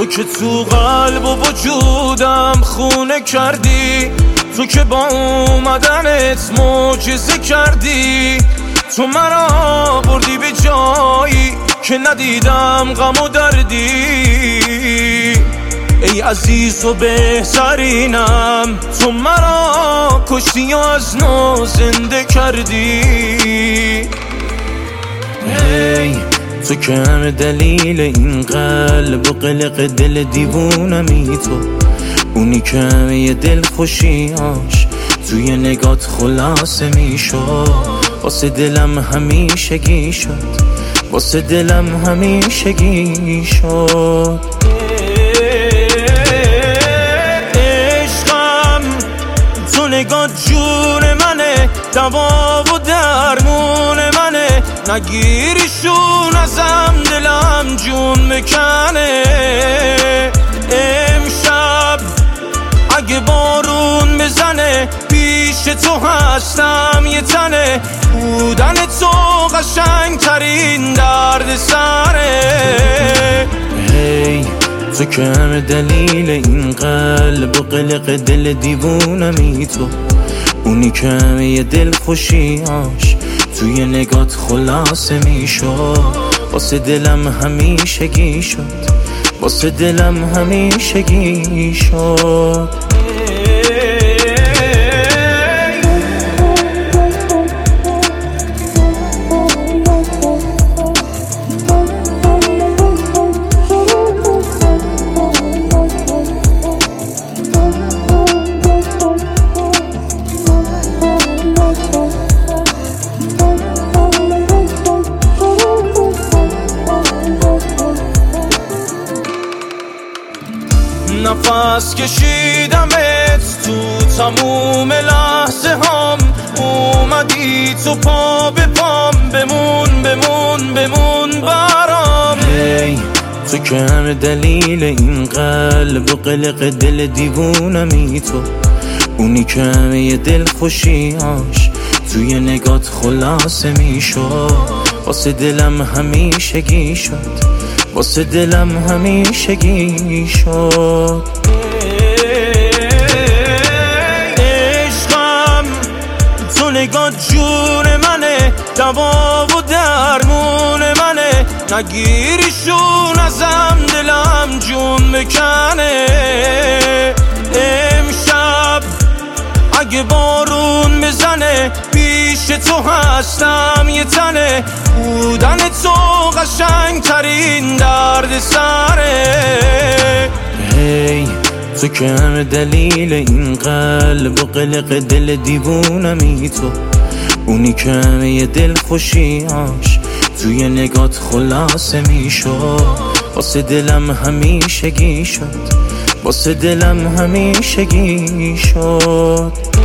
تو که تو قلب و وجودم خونه کردی، تو که با اومدنت معجزه کردی. تو مرا بردی به جایی که ندیدم غم و دردی. ای عزیز و بهترینم، تو مرا کشتی و از نو زنده کردی. ای تو که همه دلیل این قلب و قلق دل دیوونمی، تو اونی که همه دل خوشیاش توی نگات خلاصه میشد. واسه دلم همیشگی شد، واسه دلم همیشگی شد. عشقم تو نگات جون منه، دوا و درمون منه. نگیریشون ازم دلم جون بکنه. امشب اگه بارون بزنه پیش تو هستم یه تنه. بودن تو قشنگ ترین درد سره. هی تو که همه دلیل این قلب و قلق دل دیوونمی، تو اونی که همه دل خوشیاش توی نگات خلاصه میشد. واسه دلم همیشگی شد، واسه دلم همیشگی شد. نفس کشیدمت تو تموم لحظه هام. اومدی تو پا به پام، بمون بمون بمون برام. هی تو که همه دلیل این قلب و قلق دل دیوونمی، تو اونی که همه دل خوشیاش توی نگات خلاصه میشد. واسه دلم همیشگی شد، واسه دلم همیشگی شد. عشقم تو نگات جون منه، دوا و درمون منه. نگیریشون ازم دلم جون بکنه. امشب اگه بارون بزنه پیش تو هستم یه تنه. بودن تو قشنگ ترین درد سره. هی تو که همه دلیل این قلب و قلق دل دیوونمی، تو اونی که همه دل خوشیاش توی نگات خلاصه میشد. واسه دلم همیشگی شد، واسه دلم همیشگی شد.